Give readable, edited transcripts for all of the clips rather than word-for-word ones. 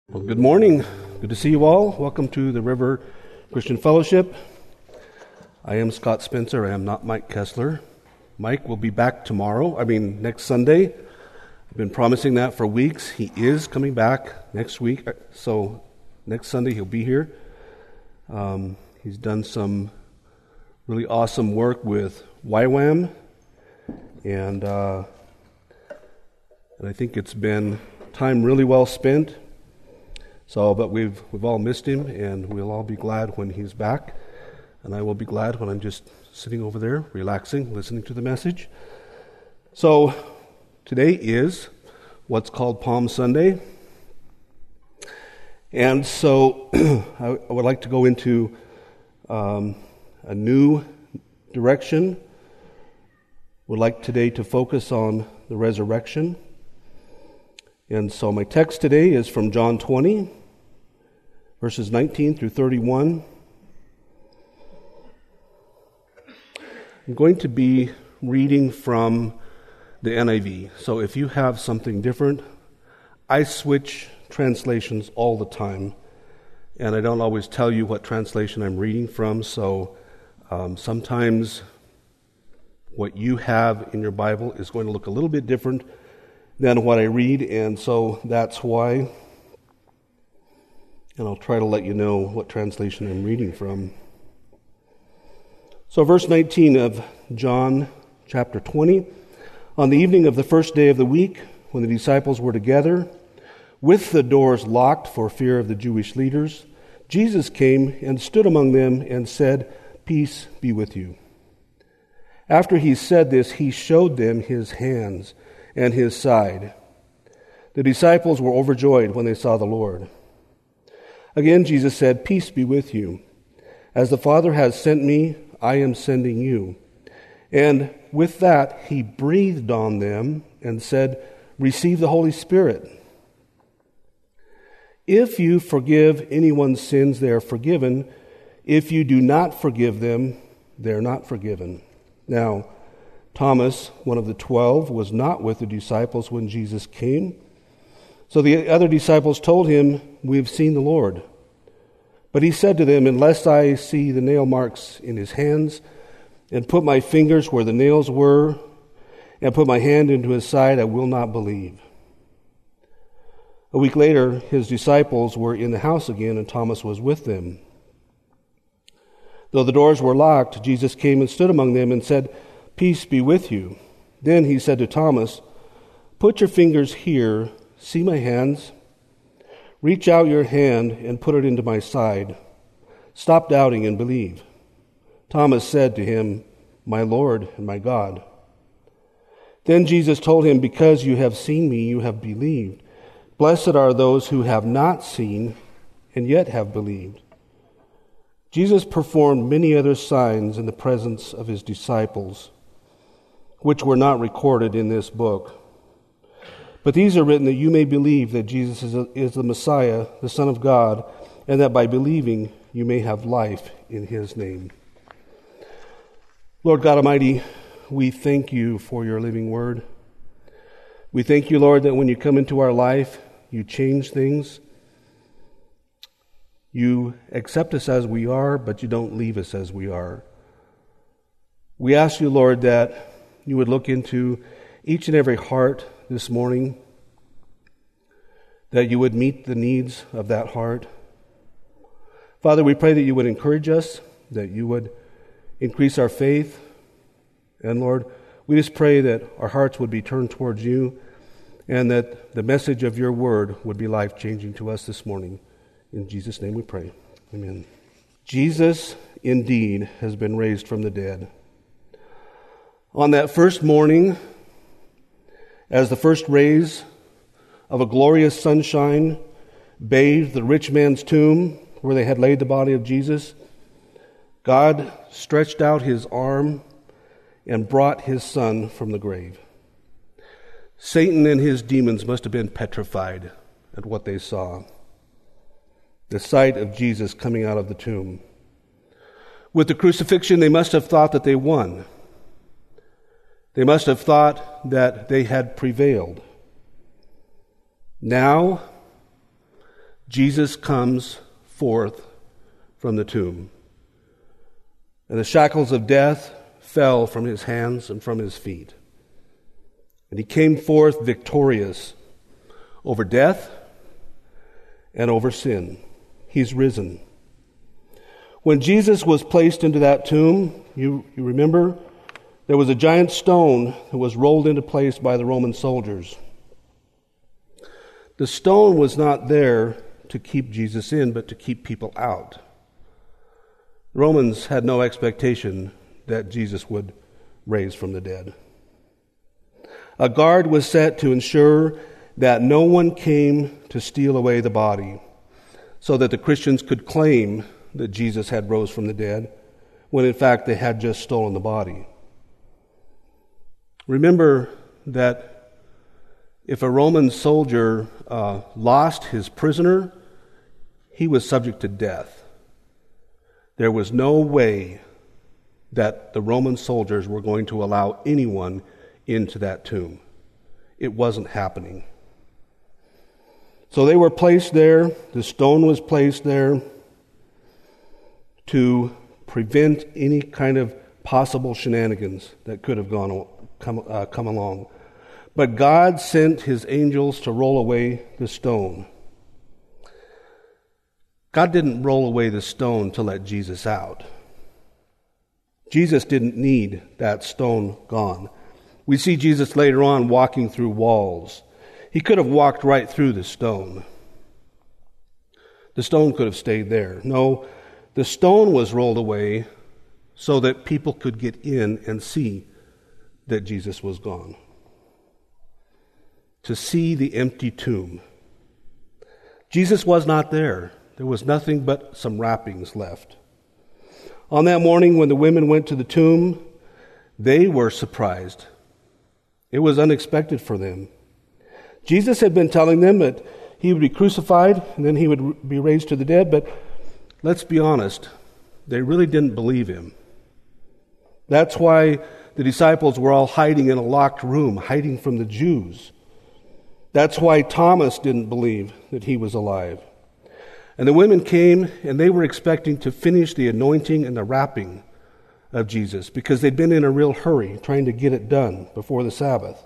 Well, good morning. Good to see you all. Welcome to the River Christian Fellowship. I am Scott Spencer. I am not Mike Kessler. Mike will be back next Sunday. I've been promising that for weeks. He is coming back next week. So next Sunday he'll be here. He's done some really awesome work with YWAM. And I think it's been time really well spent. But we've all missed him, and we'll all be glad when he's back. And I will be glad when I'm just sitting over there, relaxing, listening to the message. So today is what's called Palm Sunday. And so I would like to go into a new direction. Would like today to focus on the resurrection. And so my text today is from John 20, verses 19 through 31. I'm going to be reading from the NIV. So if you have something different, I switch translations all the time, and I don't always tell you what translation I'm reading from, so sometimes what you have in your Bible is going to look a little bit different than what I read, and so that's why. And I'll try to let you know what translation I'm reading from. So verse 19 of John chapter 20. On the evening of the first day of the week, when the disciples were together, with the doors locked for fear of the Jewish leaders, Jesus came and stood among them and said, "Peace be with you." After he said this, he showed them his hands and his side. The disciples were overjoyed when they saw the Lord. Again, Jesus said, "Peace be with you. As the Father has sent me, I am sending you." And with that, he breathed on them and said, "Receive the Holy Spirit. If you forgive anyone's sins, they are forgiven. If you do not forgive them, they are not forgiven." Now, Thomas, one of the 12, was not with the disciples when Jesus came. So the other disciples told him, "We have seen the Lord." But he said to them, "Unless I see the nail marks in his hands, and put my fingers where the nails were, and put my hand into his side, I will not believe." A week later, his disciples were in the house again, and Thomas was with them. Though the doors were locked, Jesus came and stood among them and said, "Peace be with you." Then he said to Thomas, "Put your fingers here, see my hands. Reach out your hand and put it into my side. Stop doubting and believe." Thomas said to him, "My Lord and my God." Then Jesus told him, "Because you have seen me, you have believed. Blessed are those who have not seen and yet have believed." Jesus performed many other signs in the presence of his disciples, which were not recorded in this book. But these are written that you may believe that Jesus is the Messiah, the Son of God, and that by believing you may have life in his name. Lord God Almighty, we thank you for your living word. We thank you, Lord, that when you come into our life, you change things. You accept us as we are, but you don't leave us as we are. We ask you, Lord, that you would look into each and every heart this morning, that you would meet the needs of that heart. Father, we pray that you would encourage us, that you would increase our faith. And Lord, we just pray that our hearts would be turned towards you and that the message of your word would be life-changing to us this morning. In Jesus' name we pray. Amen. Jesus indeed has been raised from the dead. On that first morning, as the first rays of a glorious sunshine bathed the rich man's tomb where they had laid the body of Jesus, God stretched out his arm and brought his son from the grave. Satan and his demons must have been petrified at what they saw, the sight of Jesus coming out of the tomb. With the crucifixion, they must have thought that they won. They must have thought that they had prevailed. Now, Jesus comes forth from the tomb. And the shackles of death fell from his hands and from his feet. And he came forth victorious over death and over sin. He's risen. When Jesus was placed into that tomb, you remember, there was a giant stone that was rolled into place by the Roman soldiers. The stone was not there to keep Jesus in, but to keep people out. The Romans had no expectation that Jesus would raise from the dead. A guard was set to ensure that no one came to steal away the body, so that the Christians could claim that Jesus had rose from the dead, when in fact they had just stolen the body. Remember that if a Roman soldier lost his prisoner, he was subject to death. There was no way that the Roman soldiers were going to allow anyone into that tomb. It wasn't happening. So they were placed there, the stone was placed there to prevent any kind of possible shenanigans that could have come along. But God sent his angels to roll away the stone. God didn't roll away the stone to let Jesus out. Jesus didn't need that stone gone. We see Jesus later on walking through walls. He could have walked right through the stone. The stone could have stayed there. No, the stone was rolled away so that people could get in and see that Jesus was gone. To see the empty tomb. Jesus was not there. There was nothing but some wrappings left. On that morning when the women went to the tomb, they were surprised. It was unexpected for them. Jesus had been telling them that he would be crucified and then he would be raised to the dead, but let's be honest, they really didn't believe him. That's why the disciples were all hiding in a locked room, hiding from the Jews. That's why Thomas didn't believe that he was alive. And the women came, and they were expecting to finish the anointing and the wrapping of Jesus because they'd been in a real hurry trying to get it done before the Sabbath.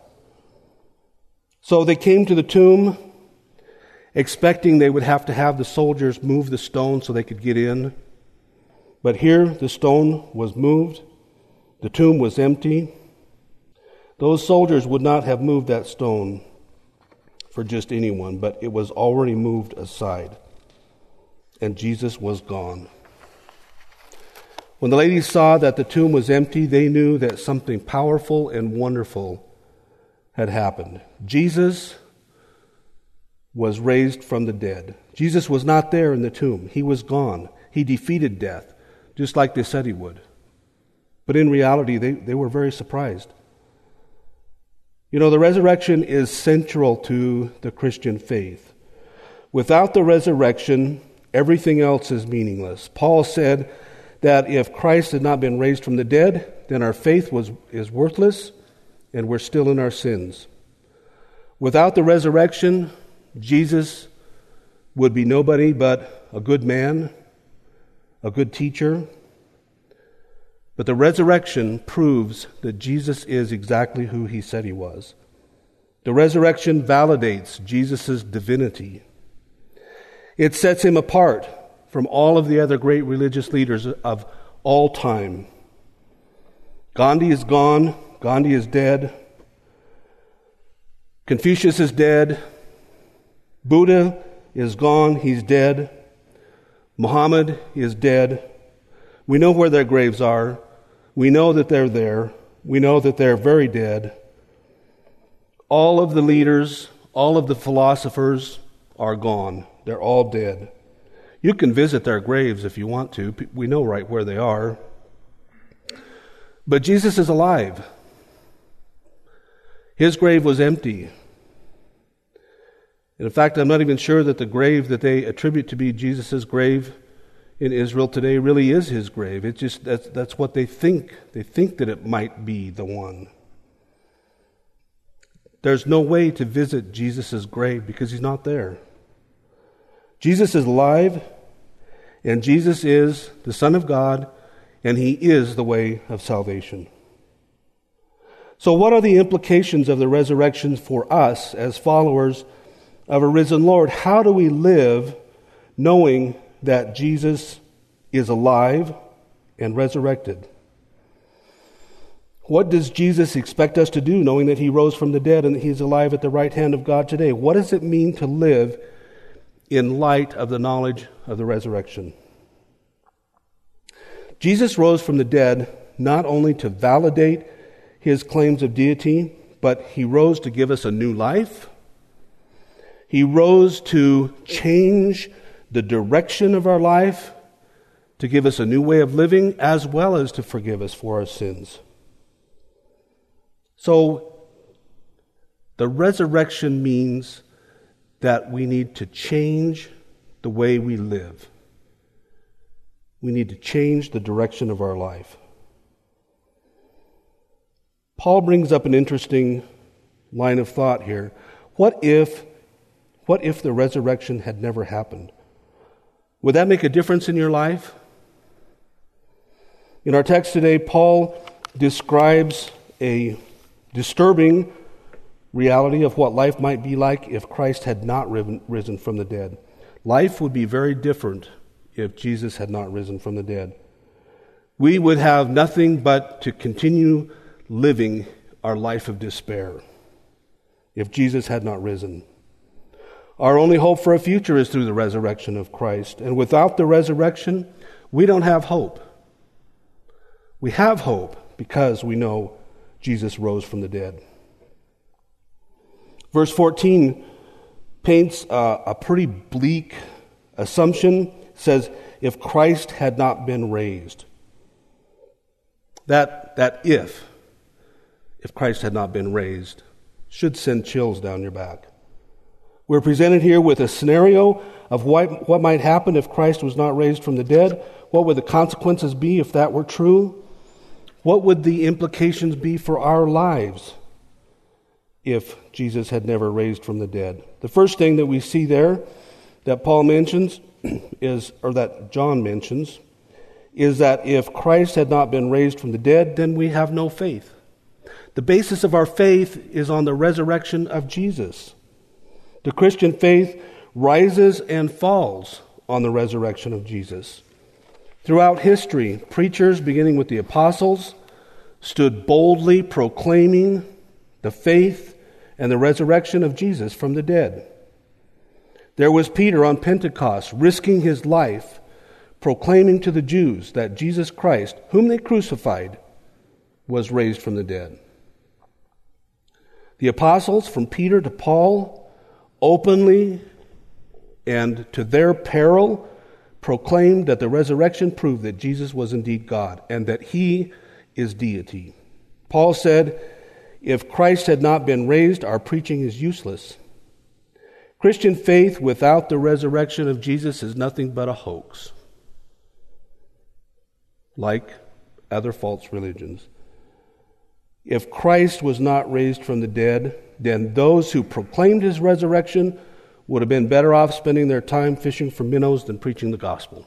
So they came to the tomb expecting they would have to have the soldiers move the stone so they could get in. But here the stone was moved. The tomb was empty. Those soldiers would not have moved that stone for just anyone, but it was already moved aside. And Jesus was gone. When the ladies saw that the tomb was empty, they knew that something powerful and wonderful had happened. Jesus was raised from the dead. Jesus was not there in the tomb. He was gone. He defeated death, just like they said he would. But in reality, they were very surprised. You know, the resurrection is central to the Christian faith. Without the resurrection, everything else is meaningless. Paul said that if Christ had not been raised from the dead, then our faith is worthless and we're still in our sins. Without the resurrection, Jesus would be nobody but a good man, a good teacher. But the resurrection proves that Jesus is exactly who he said he was. The resurrection validates Jesus' divinity. It sets him apart from all of the other great religious leaders of all time. Gandhi is gone. Gandhi is dead. Confucius is dead. Buddha is gone. He's dead. Muhammad is dead. We know where their graves are. We know that they're there. We know that they're very dead. All of the leaders, all of the philosophers are gone. They're all dead. You can visit their graves if you want to. We know right where they are. But Jesus is alive. His grave was empty. And in fact, I'm not even sure that the grave that they attribute to be Jesus' grave in Israel today really is his grave. It's just that's what they think. They think that it might be the one. There's no way to visit Jesus' grave because he's not there. Jesus is alive, and Jesus is the Son of God, and he is the way of salvation. So what are the implications of the resurrection for us as followers of a risen Lord? How do we live knowing that Jesus is alive and resurrected? What does Jesus expect us to do, knowing that he rose from the dead and that he's alive at the right hand of God today? What does it mean to live in light of the knowledge of the resurrection? Jesus rose from the dead not only to validate his claims of deity, but he rose to give us a new life. He rose to change the direction of our life, to give us a new way of living, as well as to forgive us for our sins. So, the resurrection means that we need to change the way we live. We need to change the direction of our life. Paul brings up an interesting line of thought here. What if the resurrection had never happened? Would that make a difference in your life? In our text today, Paul describes a disturbing reality of what life might be like if Christ had not risen from the dead. Life would be very different if Jesus had not risen from the dead. We would have nothing but to continue living our life of despair if Jesus had not risen. Our only hope for a future is through the resurrection of Christ. And without the resurrection, we don't have hope. We have hope because we know Jesus rose from the dead. Verse 14 paints a pretty bleak assumption. It says, if Christ had not been raised. That if Christ had not been raised, should send chills down your back. We're presented here with a scenario of what might happen if Christ was not raised from the dead. What would the consequences be if that were true? What would the implications be for our lives if Jesus had never raised from the dead? The first thing that we see there that Paul mentions that John mentions, is that if Christ had not been raised from the dead, then we have no faith. The basis of our faith is on the resurrection of Jesus. The Christian faith rises and falls on the resurrection of Jesus. Throughout history, preachers, beginning with the apostles, stood boldly proclaiming the faith and the resurrection of Jesus from the dead. There was Peter on Pentecost, risking his life, proclaiming to the Jews that Jesus Christ, whom they crucified, was raised from the dead. The apostles, from Peter to Paul, openly and to their peril, proclaimed that the resurrection proved that Jesus was indeed God and that he is deity. Paul said, if Christ had not been raised, our preaching is useless. Christian faith without the resurrection of Jesus is nothing but a hoax, like other false religions. If Christ was not raised from the dead, then those who proclaimed his resurrection would have been better off spending their time fishing for minnows than preaching the gospel.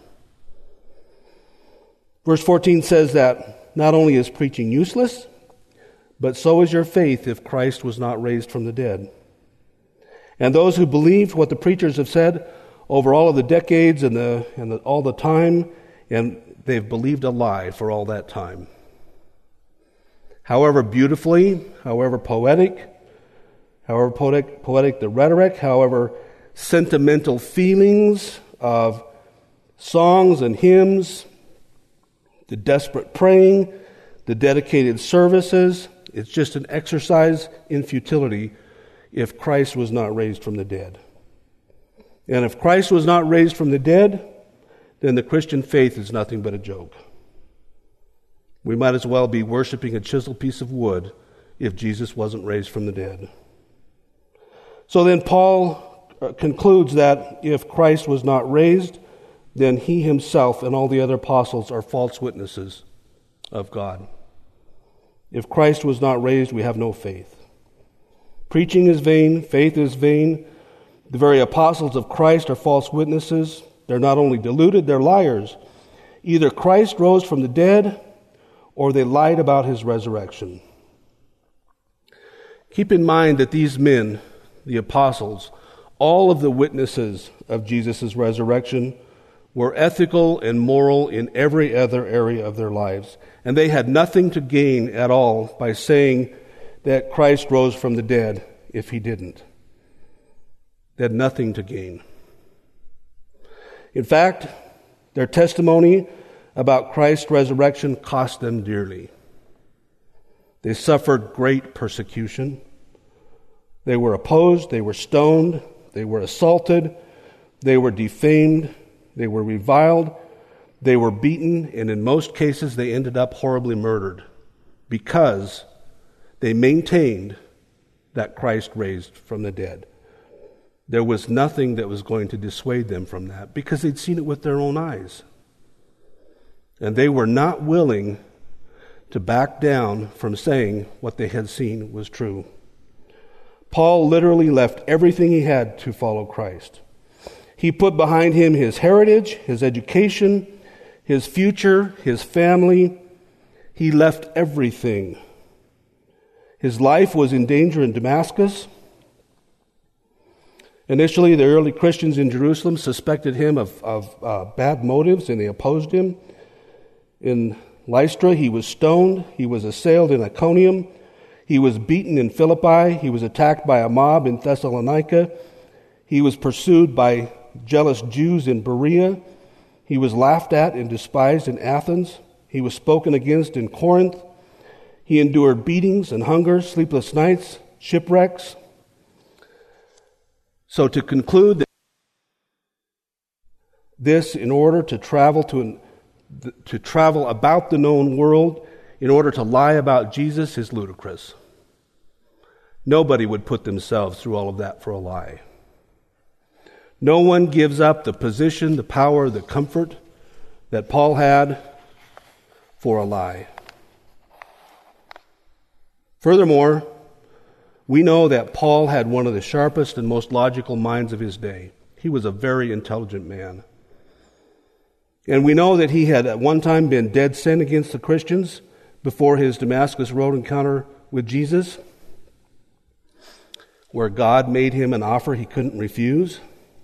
Verse 14 says that not only is preaching useless, but so is your faith if Christ was not raised from the dead. And those who believed what the preachers have said over all of the decades and all the time, and they've believed a lie for all that time. However beautifully, however poetic the rhetoric, however sentimental feelings of songs and hymns, the desperate praying, the dedicated services, it's just an exercise in futility if Christ was not raised from the dead. And if Christ was not raised from the dead, then the Christian faith is nothing but a joke. We might as well be worshiping a chiseled piece of wood if Jesus wasn't raised from the dead. So then Paul concludes that if Christ was not raised, then he himself and all the other apostles are false witnesses of God. If Christ was not raised, we have no faith. Preaching is vain, faith is vain, The very apostles of Christ are false witnesses. They're not only deluded, they're liars. Either Christ rose from the dead, or they lied about his resurrection. Keep in mind that these men, the apostles, all of the witnesses of Jesus' resurrection, were ethical and moral in every other area of their lives. And they had nothing to gain at all by saying that Christ rose from the dead if he didn't. They had nothing to gain. In fact, their testimony about Christ's resurrection cost them dearly. They suffered great persecution. They were opposed, they were stoned, they were assaulted, they were defamed, they were reviled, they were beaten, and in most cases they ended up horribly murdered because they maintained that Christ raised from the dead. There was nothing that was going to dissuade them from that because they'd seen it with their own eyes. And they were not willing to back down from saying what they had seen was true. Paul literally left everything he had to follow Christ. He put behind him his heritage, his education, his future, his family. He left everything. His life was in danger in Damascus. Initially, the early Christians in Jerusalem suspected him of bad motives, and they opposed him. In Lystra, he was stoned. He was assailed in Iconium. He was beaten in Philippi. He was attacked by a mob in Thessalonica. He was pursued by jealous Jews in Berea. He was laughed at and despised in Athens. He was spoken against in Corinth. He endured beatings and hunger, sleepless nights, shipwrecks. So to conclude this, in order to travel about the known world, in order to lie about Jesus, is ludicrous. Nobody would put themselves through all of that for a lie. No one gives up the position, the power, the comfort that Paul had for a lie. Furthermore, we know that Paul had one of the sharpest and most logical minds of his day. He was a very intelligent man. And we know that he had at one time been dead sin against the Christians before his Damascus Road encounter with Jesus, where God made him an offer he couldn't refuse.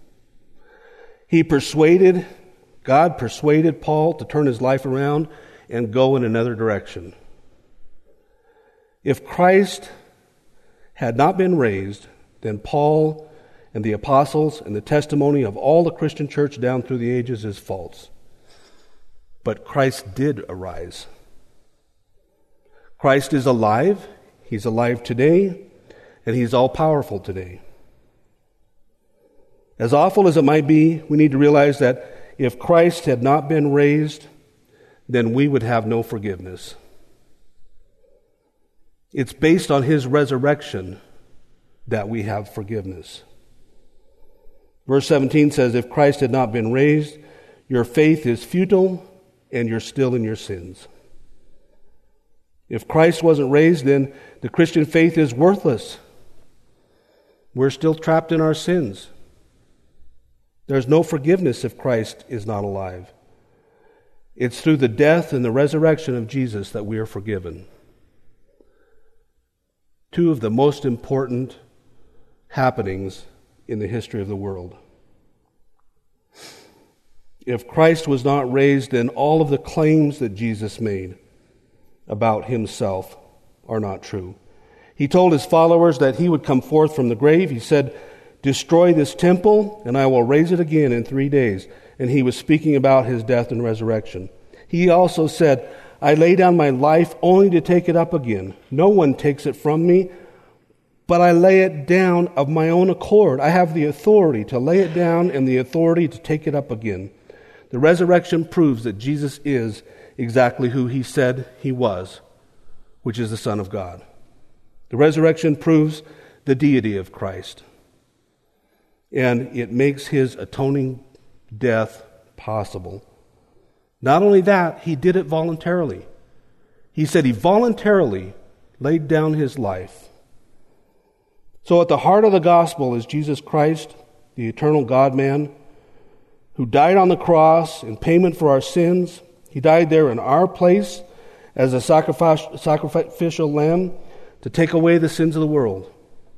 God persuaded Paul to turn his life around and go in another direction. If Christ had not been raised, then Paul and the apostles and the testimony of all the Christian church down through the ages is false. But Christ did arise. Christ is alive. He's alive today, and he's all-powerful today. As awful as it might be, we need to realize that if Christ had not been raised, then we would have no forgiveness. It's based on his resurrection that we have forgiveness. Verse 17 says, if Christ had not been raised, your faith is futile and you're still in your sins. If Christ wasn't raised, then the Christian faith is worthless. We're still trapped in our sins. There's no forgiveness if Christ is not alive. It's through the death and the resurrection of Jesus that we are forgiven. Two of the most important happenings in the history of the world. If Christ was not raised, then all of the claims that Jesus made about himself are not true. He told his followers that he would come forth from the grave. He said, destroy this temple, and I will raise it again in 3 days. And he was speaking about his death and resurrection. He also said, I lay down my life only to take it up again. No one takes it from me, but I lay it down of my own accord. I have the authority to lay it down and the authority to take it up again. The resurrection proves that Jesus is exactly who he said he was, which is the Son of God. The resurrection proves the deity of Christ. And it makes his atoning death possible. Not only that, he did it voluntarily. He said he voluntarily laid down his life. So at the heart of the gospel is Jesus Christ the eternal God-man, who died on the cross in payment for our sins. He died there in our place as a sacrificial lamb to take away the sins of the world.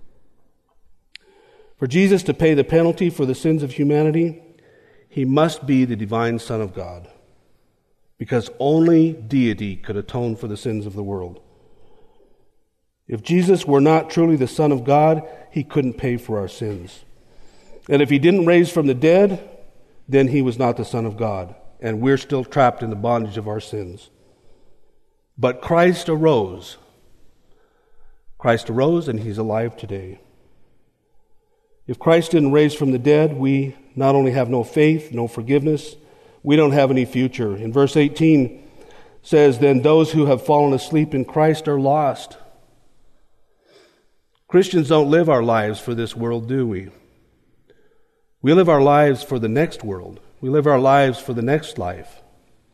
For Jesus to pay the penalty for the sins of humanity, he must be the divine Son of God, because only deity could atone for the sins of the world. If Jesus were not truly the Son of God, he couldn't pay for our sins. And if he didn't raise from the dead, then he was not the Son of God, and we're still trapped in the bondage of our sins. But Christ arose. Christ arose, and he's alive today. If Christ didn't raise from the dead, we not only have no faith, no forgiveness, we don't have any future. In verse 18 says, "Then those who have fallen asleep in Christ are lost." Christians don't live our lives for this world, do we? We live our lives for the next world. We live our lives for the next life.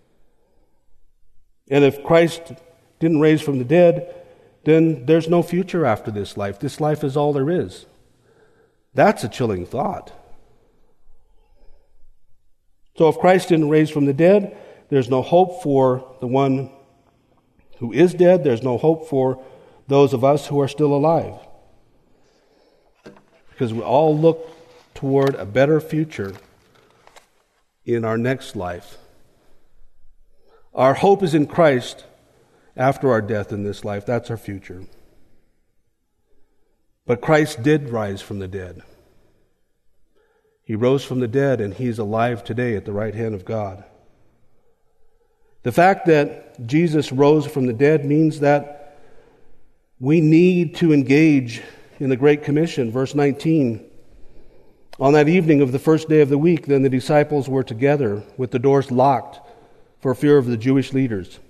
And if Christ didn't raise from the dead, then there's no future after this life. This life is all there is. That's a chilling thought. So if Christ didn't raise from the dead, there's no hope for the one who is dead. There's no hope for those of us who are still alive. Because we all look toward a better future in our next life. Our hope is in Christ after our death in this life. That's our future. But Christ did rise from the dead. He rose from the dead, and he's alive today at the right hand of God. The fact that Jesus rose from the dead means that we need to engage in the Great Commission. Verse 19, "On that evening of the first day of the week, then the disciples were together with the doors locked for fear of the Jewish leaders.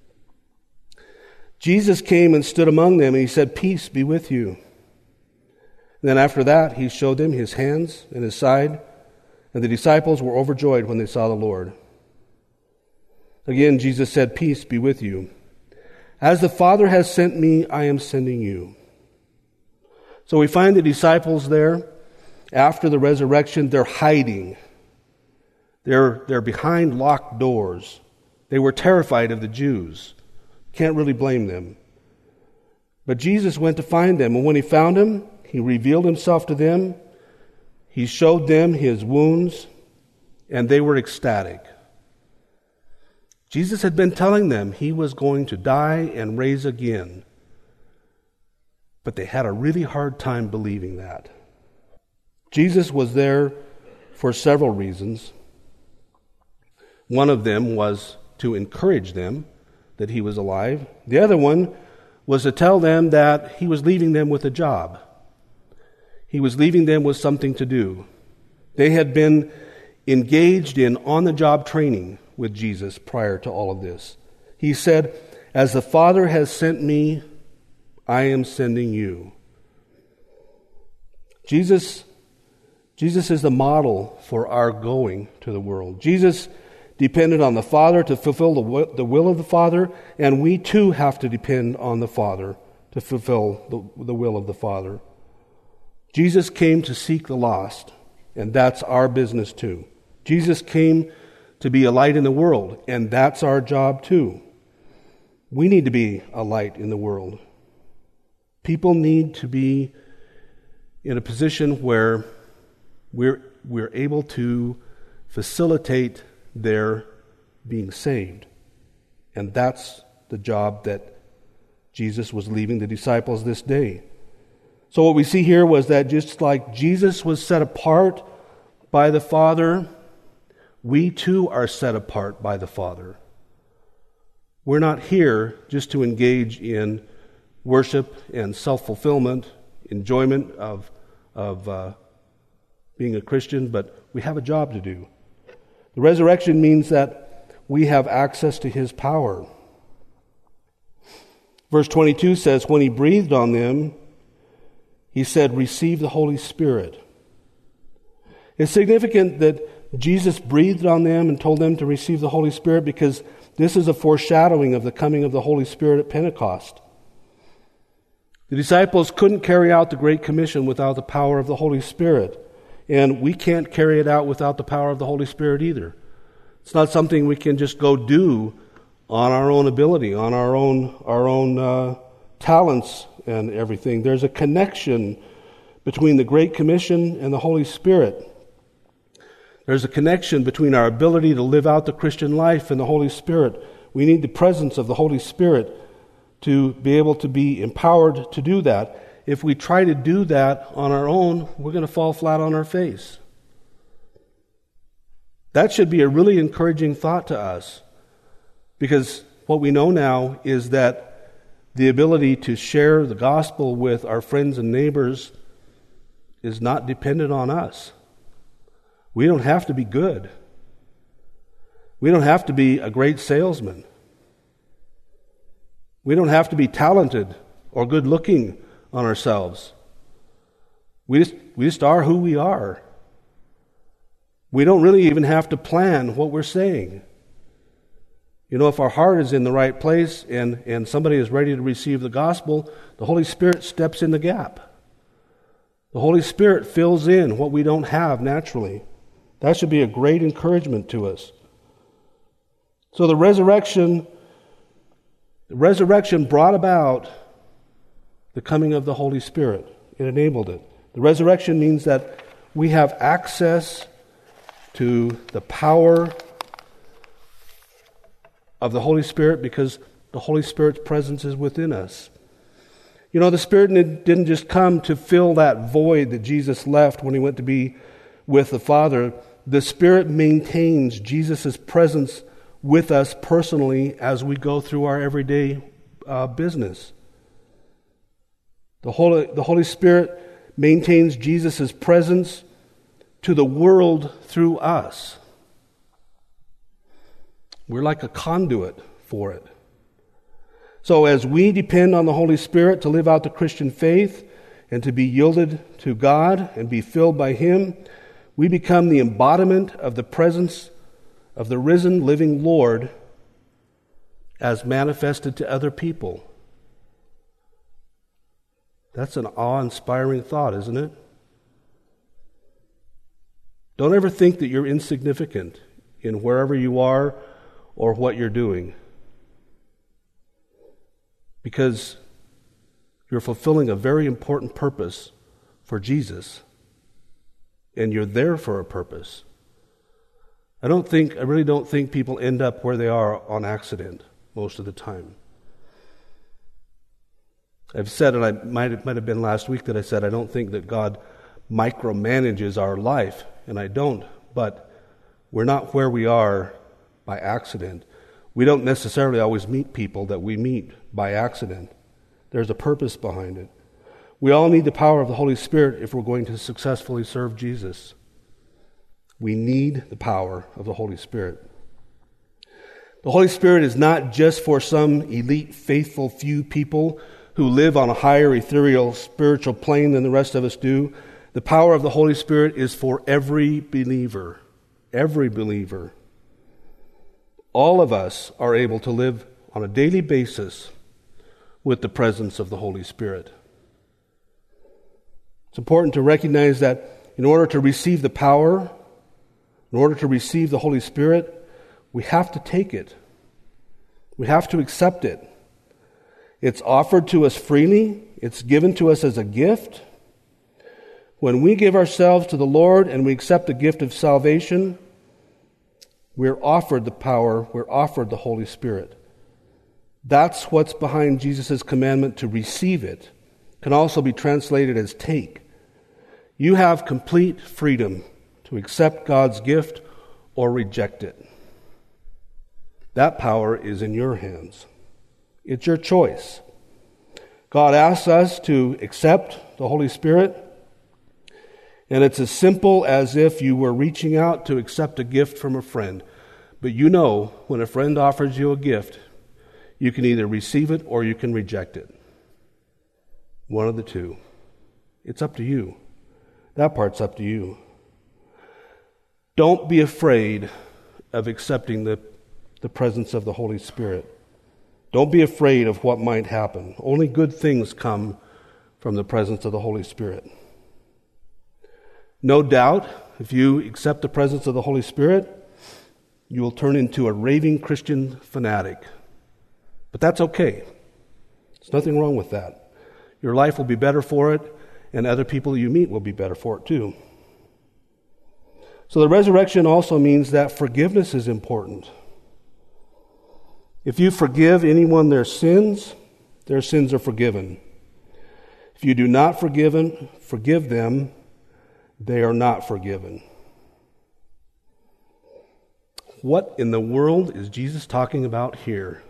Jesus came and stood among them, and he said, 'Peace be with you.' Then after that, he showed them his hands and his side, and the disciples were overjoyed when they saw the Lord. Again, Jesus said, 'Peace be with you. As the Father has sent me, I am sending you.'" So we find the disciples there after the resurrection. They're hiding. They're behind locked doors. They were terrified of the Jews. Can't really blame them. But Jesus went to find them, and when he found them, he revealed himself to them. He showed them his wounds, and they were ecstatic. Jesus had been telling them he was going to die and raise again. But they had a really hard time believing that. Jesus was there for several reasons. One of them was to encourage them that he was alive. The other one was to tell them that he was leaving them with a job. He was leaving them with something to do. They had been engaged in on-the-job training with Jesus prior to all of this. He said, "As the Father has sent me, I am sending you." Jesus is the model for our going to the world. Jesus depended on the Father to fulfill the will of the Father, and we too have to depend on the Father to fulfill the will of the Father. Jesus came to seek the lost, and that's our business too. Jesus came to be a light in the world, and that's our job too. We need to be a light in the world. People need to be in a position where we're able to facilitate their being saved. And that's the job that Jesus was leaving the disciples this day. So what we see here was that just like Jesus was set apart by the Father, we too are set apart by the Father. We're not here just to engage in worship and self-fulfillment, enjoyment of being a Christian, but we have a job to do. The resurrection means that we have access to his power. Verse 22 says, "When he breathed on them, he said, 'Receive the Holy Spirit.'" It's significant that Jesus breathed on them and told them to receive the Holy Spirit because this is a foreshadowing of the coming of the Holy Spirit at Pentecost. The disciples couldn't carry out the Great Commission without the power of the Holy Spirit. And we can't carry it out without the power of the Holy Spirit either. It's not something we can just go do on our own ability, on our own talents and everything. There's a connection between the Great Commission and the Holy Spirit. There's a connection between our ability to live out the Christian life and the Holy Spirit. We need the presence of the Holy Spirit to be able to be empowered to do that. If we try to do that on our own, we're going to fall flat on our face. That should be a really encouraging thought to us, because what we know now is that the ability to share the gospel with our friends and neighbors is not dependent on us. We don't have to be good. We don't have to be a great salesman. We don't have to be talented or good looking on ourselves. We just are who we are. We don't really even have to plan what we're saying. You know, if our heart is in the right place and somebody is ready to receive the gospel, the Holy Spirit steps in the gap. The Holy Spirit fills in what we don't have naturally. That should be a great encouragement to us. So the resurrection brought about the coming of the Holy Spirit. It enabled it. The resurrection means that we have access to the power of the Holy Spirit because the Holy Spirit's presence is within us. You know, the Spirit didn't just come to fill that void that Jesus left when he went to be with the Father. The Spirit maintains Jesus' presence with us personally as we go through our everyday business. The Holy Spirit maintains Jesus' presence to the world through us. We're like a conduit for it. So as we depend on the Holy Spirit to live out the Christian faith and to be yielded to God and be filled by Him, we become the embodiment of the presence of the risen, living Lord as manifested to other people. That's an awe-inspiring thought, isn't it? Don't ever think that you're insignificant in wherever you are or what you're doing, because you're fulfilling a very important purpose for Jesus, and you're there for a purpose. I really don't think people end up where they are on accident most of the time. I've said, and I might have been last week that I said, I don't think that God micromanages our life, and I don't, but we're not where we are by accident. We don't necessarily always meet people that we meet by accident. There's a purpose behind it. We all need the power of the Holy Spirit if we're going to successfully serve Jesus. We need the power of the Holy Spirit. The Holy Spirit is not just for some elite, faithful few people who live on a higher ethereal spiritual plane than the rest of us do. The power of the Holy Spirit is for every believer. Every believer. All of us are able to live on a daily basis with the presence of the Holy Spirit. It's important to recognize that in order to receive the power, in order to receive the Holy Spirit, we have to take it. We have to accept it. It's offered to us freely. It's given to us as a gift. When we give ourselves to the Lord and we accept the gift of salvation, we're offered the power, we're offered the Holy Spirit. That's what's behind Jesus' commandment to receive it. It can also be translated as take. You have complete freedom to accept God's gift or reject it. That power is in your hands. It's your choice. God asks us to accept the Holy Spirit, and it's as simple as if you were reaching out to accept a gift from a friend. But you know, when a friend offers you a gift, you can either receive it or you can reject it. One of the two. It's up to you. That part's up to you. Don't be afraid of accepting the presence of the Holy Spirit. Don't be afraid of what might happen. Only good things come from the presence of the Holy Spirit. No doubt, if you accept the presence of the Holy Spirit, you will turn into a raving Christian fanatic. But that's okay. There's nothing wrong with that. Your life will be better for it, and other people you meet will be better for it too. So the resurrection also means that forgiveness is important. If you forgive anyone their sins are forgiven. If you do not forgive them, they are not forgiven. What in the world is Jesus talking about here?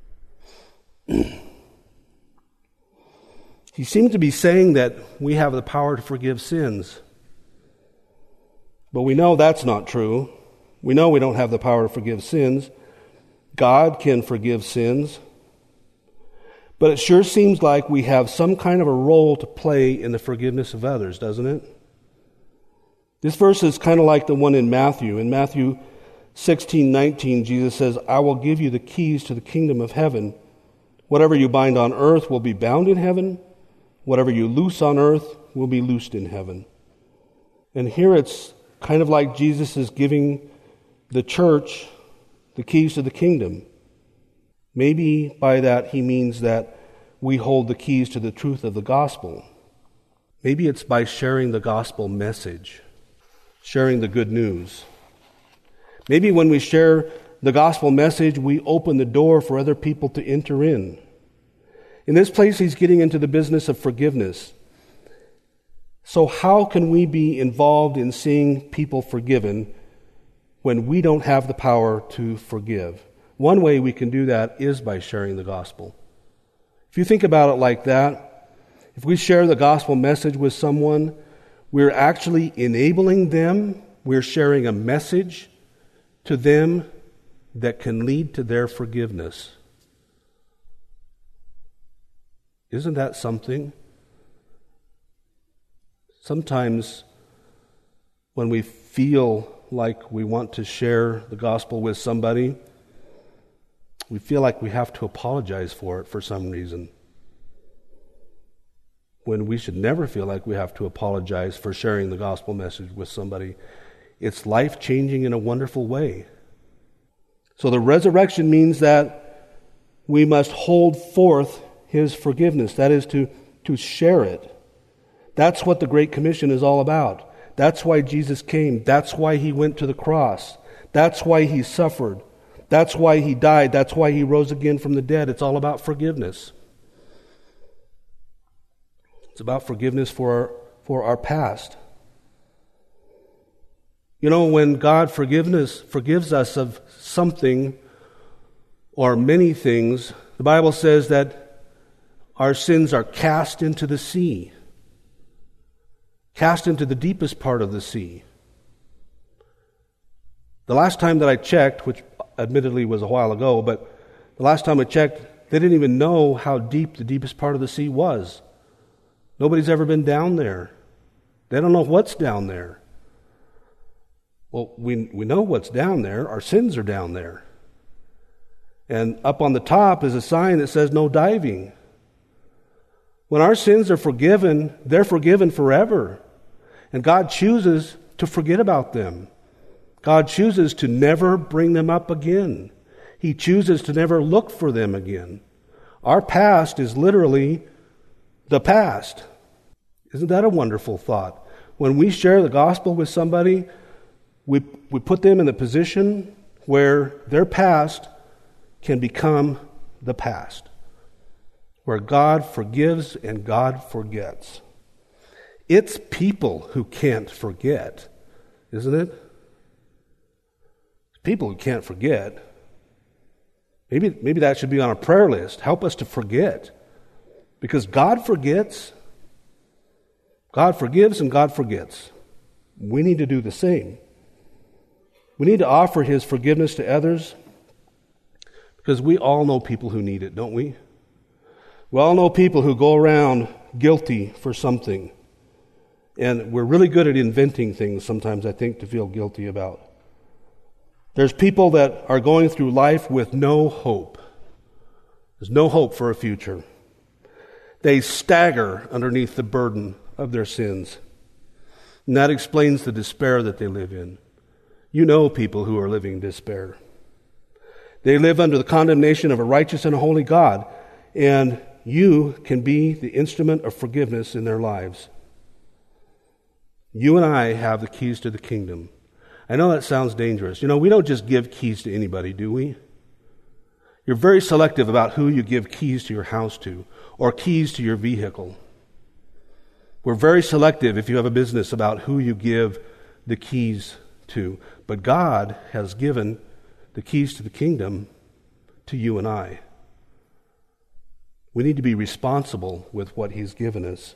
He seemed to be saying that we have the power to forgive sins. But we know that's not true. We know we don't have the power to forgive sins. God can forgive sins. But it sure seems like we have some kind of a role to play in the forgiveness of others, doesn't it? This verse is kind of like the one in Matthew. In Matthew 16:19, Jesus says, I will give you the keys to the kingdom of heaven. Whatever you bind on earth will be bound in heaven. Whatever you loose on earth will be loosed in heaven. And here it's kind of like Jesus is giving the church the keys to the kingdom. Maybe by that he means that we hold the keys to the truth of the gospel. Maybe it's by sharing the gospel message, sharing the good news. Maybe when we share the gospel message, we open the door for other people to enter in. In this place, he's getting into the business of forgiveness. So how can we be involved in seeing people forgiven when we don't have the power to forgive? One way we can do that is by sharing the gospel. If you think about it like that, if we share the gospel message with someone, we're actually enabling them, we're sharing a message to them that can lead to their forgiveness. Isn't that something? Sometimes when we feel like we want to share the gospel with somebody, we feel like we have to apologize for it for some reason, when we should never feel like we have to apologize for sharing the gospel message with somebody. It's life-changing in a wonderful way. So the resurrection means that we must hold forth his forgiveness. That is to share it. That's what the Great Commission is all about. That's why Jesus came. That's why he went to the cross. That's why he suffered. That's why he died. That's why he rose again from the dead. It's all about forgiveness. It's about forgiveness for our past. You know, when God forgives us of something or many things, the Bible says that our sins are cast into the sea, cast into the deepest part of the sea. The last time that I checked, which admittedly was a while ago, but the last time I checked, they didn't even know how deep the deepest part of the sea was. Nobody's ever been down there. They don't know what's down there. Well, we know what's down there. Our sins are down there. And up on the top is a sign that says no diving. When our sins are forgiven, they're forgiven forever. And God chooses to forget about them. God chooses to never bring them up again. He chooses to never look for them again. Our past is literally the past. Isn't that a wonderful thought? When we share the gospel with somebody, we put them in the position where their past can become the past, where God forgives and God forgets. It's people who can't forget, isn't it? It's people who can't forget. Maybe that should be on a prayer list. Help us to forget. Because God forgets. God forgives and God forgets. We need to do the same. We need to offer his forgiveness to others because we all know people who need it, don't we? We all know people who go around guilty for something. And we're really good at inventing things sometimes, I think, to feel guilty about. There's people that are going through life with no hope. There's no hope for a future. They stagger underneath the burden of their sins. And that explains the despair that they live in. You know people who are living in despair. They live under the condemnation of a righteous and a holy God, and you can be the instrument of forgiveness in their lives. You and I have the keys to the kingdom. I know that sounds dangerous. We don't just give keys to anybody, do we? You're very selective about who you give keys to your house to, or keys to your vehicle. We're very selective, if you have a business, about who you give the keys to. But God has given the keys to the kingdom to you and I. We need to be responsible with what He's given us.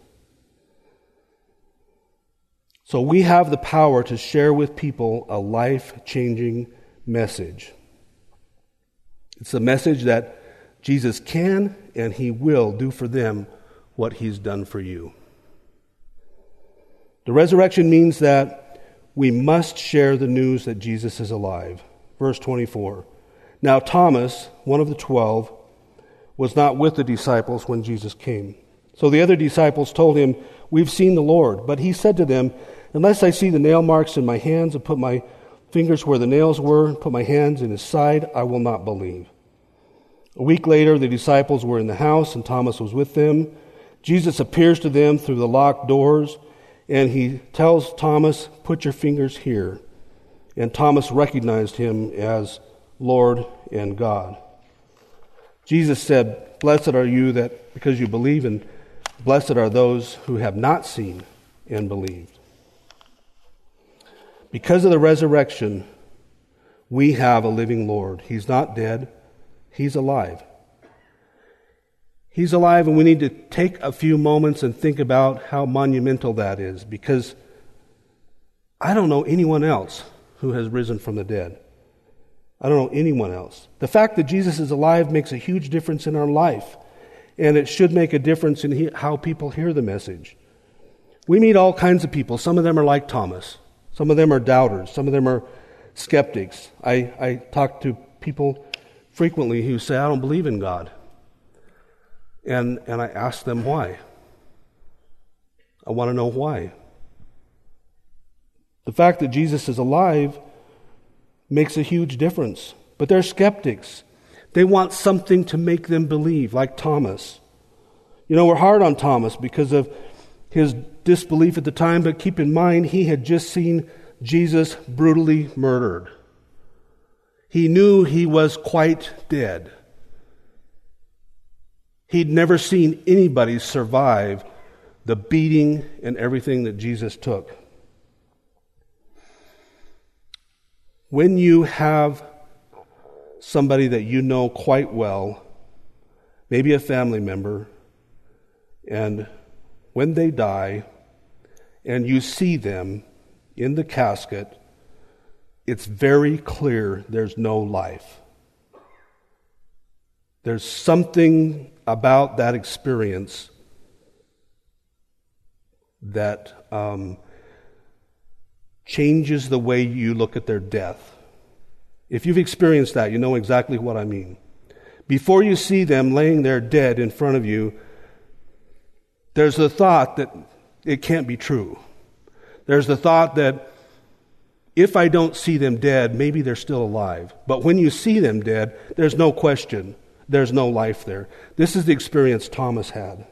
So we have the power to share with people a life-changing message. It's a message that Jesus can and He will do for them what He's done for you. The resurrection means that we must share the news that Jesus is alive. Verse 24. Now Thomas, one of the 12, was not with the disciples when Jesus came. So the other disciples told him, "We've seen the Lord." But he said to them, "Unless I see the nail marks in my hands and put my fingers where the nails were and put my hands in His side, I will not believe." A week later, the disciples were in the house and Thomas was with them. Jesus appears to them through the locked doors, and He tells Thomas, "Put your fingers here." And Thomas recognized Him as Lord and God. Jesus said, "Blessed are you that because you believe, and blessed are those who have not seen and believed." Because of the resurrection, we have a living Lord. He's not dead. He's alive. He's alive, and we need to take a few moments and think about how monumental that is, because I don't know anyone else who has risen from the dead. I don't know anyone else. The fact that Jesus is alive makes a huge difference in our life, and it should make a difference in how people hear the message. We meet all kinds of people. Some of them are like Thomas. Some of them are doubters. Some of them are skeptics. I talk to people frequently who say, "I don't believe in God." And I ask them why. I want to know why. The fact that Jesus is alive makes a huge difference. But they're skeptics. They want something to make them believe, like Thomas. We're hard on Thomas because of his disbelief at the time, but keep in mind, he had just seen Jesus brutally murdered. He knew he was quite dead. He'd never seen anybody survive the beating and everything that Jesus took. When you have somebody that you know quite well, maybe a family member, and when they die, and you see them in the casket, it's very clear there's no life. There's something about that experience that changes the way you look at their death. If you've experienced that, you know exactly what I mean. Before you see them laying there dead in front of you, there's the thought that it can't be true. There's the thought that if I don't see them dead, maybe they're still alive. But when you see them dead, there's no question. There's no life there. This is the experience Thomas had.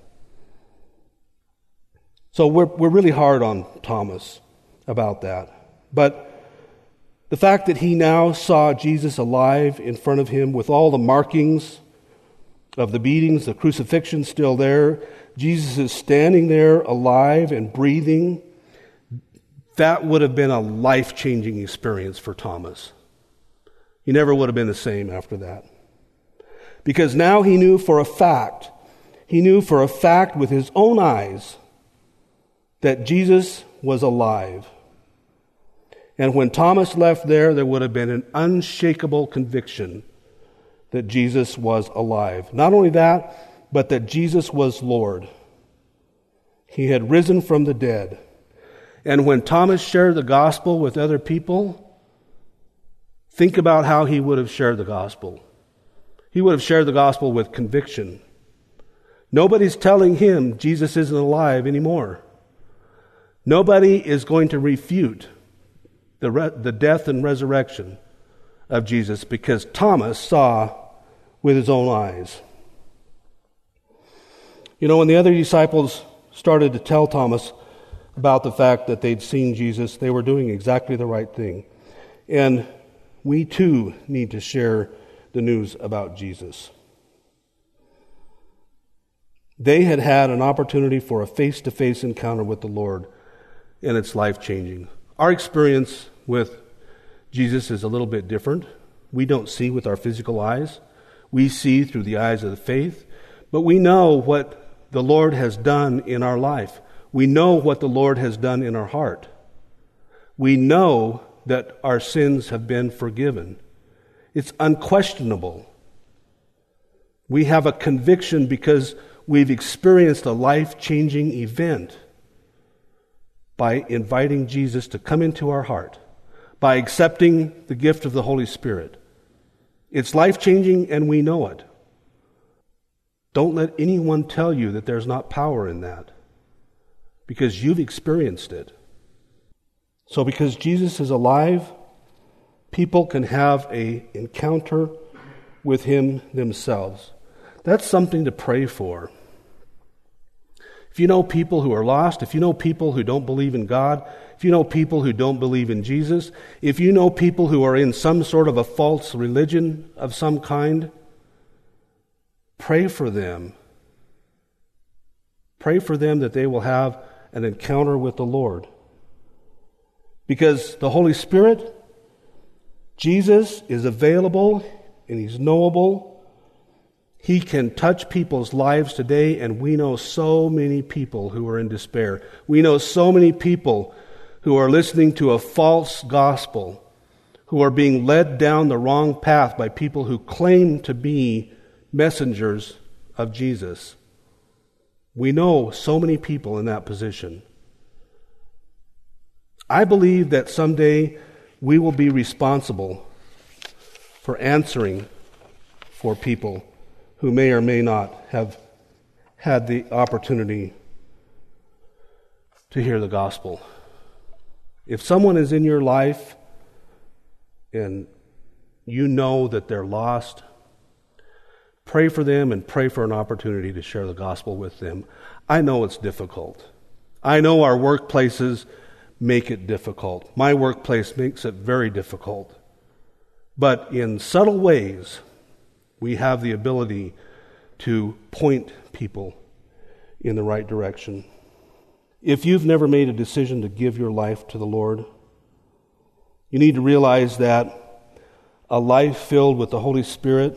So we're really hard on Thomas about that. But the fact that he now saw Jesus alive in front of him with all the markings of the beatings, the crucifixion still there, Jesus is standing there alive and breathing, that would have been a life-changing experience for Thomas. He never would have been the same after that. Because now he knew for a fact with his own eyes that Jesus was alive. And when Thomas left there would have been an unshakable conviction that Jesus was alive. Not only that, but that Jesus was Lord. He had risen from the dead. And when Thomas shared the gospel with other people, think about how he would have shared the gospel. He would have shared the gospel with conviction. Nobody's telling him Jesus isn't alive anymore. Nobody is going to refute the death and resurrection of Jesus because Thomas saw with his own eyes. You know, when the other disciples started to tell Thomas about the fact that they'd seen Jesus, they were doing exactly the right thing. And we too need to share the news about Jesus. They had had an opportunity for a face-to-face encounter with the Lord, and it's life-changing. Our experience with Jesus is a little bit different. We don't see with our physical eyes. We see through the eyes of the faith, but we know what the Lord has done in our life. We know what the Lord has done in our heart. We know that our sins have been forgiven. It's unquestionable. We have a conviction because we've experienced a life-changing event by inviting Jesus to come into our heart, by accepting the gift of the Holy Spirit. It's life-changing and we know it. Don't let anyone tell you that there's not power in that, because you've experienced it. So because Jesus is alive, people can have an encounter with him themselves. That's something to pray for. If you know people who are lost, if you know people who don't believe in God, if you know people who don't believe in Jesus, if you know people who are in some sort of a false religion of some kind, pray for them. Pray for them that they will have an encounter with the Lord. Because the Holy Spirit, Jesus, is available and he's knowable. He can touch people's lives today, and we know so many people who are in despair. We know so many people who are listening to a false gospel, who are being led down the wrong path by people who claim to be messengers of Jesus. We know so many people in that position. I believe that someday we will be responsible for answering for people who may or may not have had the opportunity to hear the gospel. If someone is in your life and you know that they're lost, pray for them and pray for an opportunity to share the gospel with them. I know it's difficult. I know our workplaces make it difficult. My workplace makes it very difficult. But in subtle ways, we have the ability to point people in the right direction. If you've never made a decision to give your life to the Lord, you need to realize that a life filled with the Holy Spirit,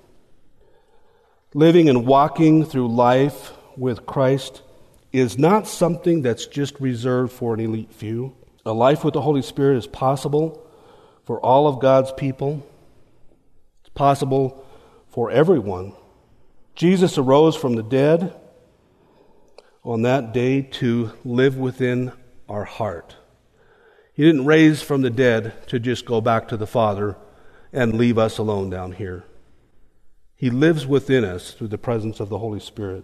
living and walking through life with Christ, is not something that's just reserved for an elite few. A life with the Holy Spirit is possible for all of God's people. It's possible for everyone. Jesus arose from the dead on that day to live within our heart. He didn't raise from the dead to just go back to the Father and leave us alone down here. He lives within us through the presence of the Holy Spirit.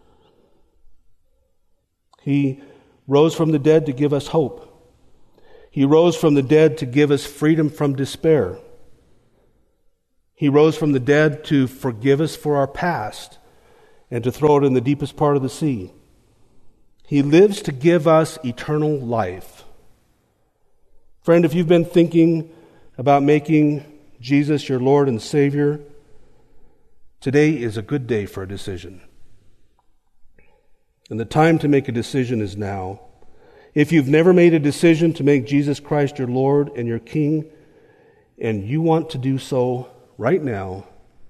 He rose from the dead to give us hope. He rose from the dead to give us freedom from despair. He rose from the dead to forgive us for our past and to throw it in the deepest part of the sea. He lives to give us eternal life. Friend, if you've been thinking about making Jesus your Lord and Savior, today is a good day for a decision. And the time to make a decision is now. If you've never made a decision to make Jesus Christ your Lord and your King, and you want to do so right now,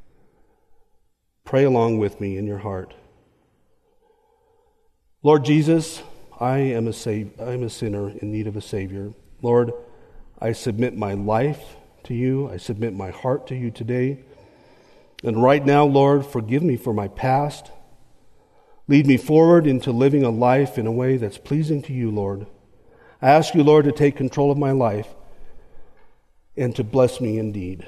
pray along with me in your heart. Lord Jesus, I am a sinner in need of a Savior. Lord, I submit my life to you. I submit my heart to you today. And right now, Lord, forgive me for my past. Lead me forward into living a life in a way that's pleasing to you, Lord. I ask you, Lord, to take control of my life and to bless me indeed.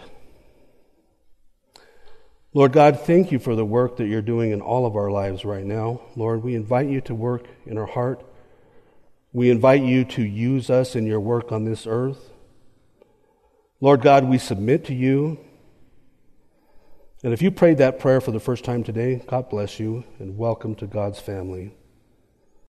Lord God, thank you for the work that you're doing in all of our lives right now. Lord, we invite you to work in our heart. We invite you to use us in your work on this earth. Lord God, we submit to you. And if you prayed that prayer for the first time today, God bless you and welcome to God's family.